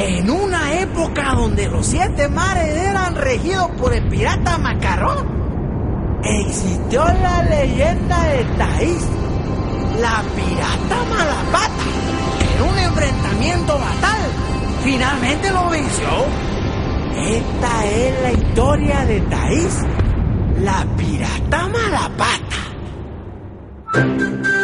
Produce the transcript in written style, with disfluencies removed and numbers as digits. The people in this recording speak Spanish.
En una época donde los 7 mares eran regidos por el pirata Macarrón, existió la leyenda de Thaís, la pirata Malapata, que en un enfrentamiento fatal finalmente lo venció. Esta es la historia de Thaís, la pirata Malapata.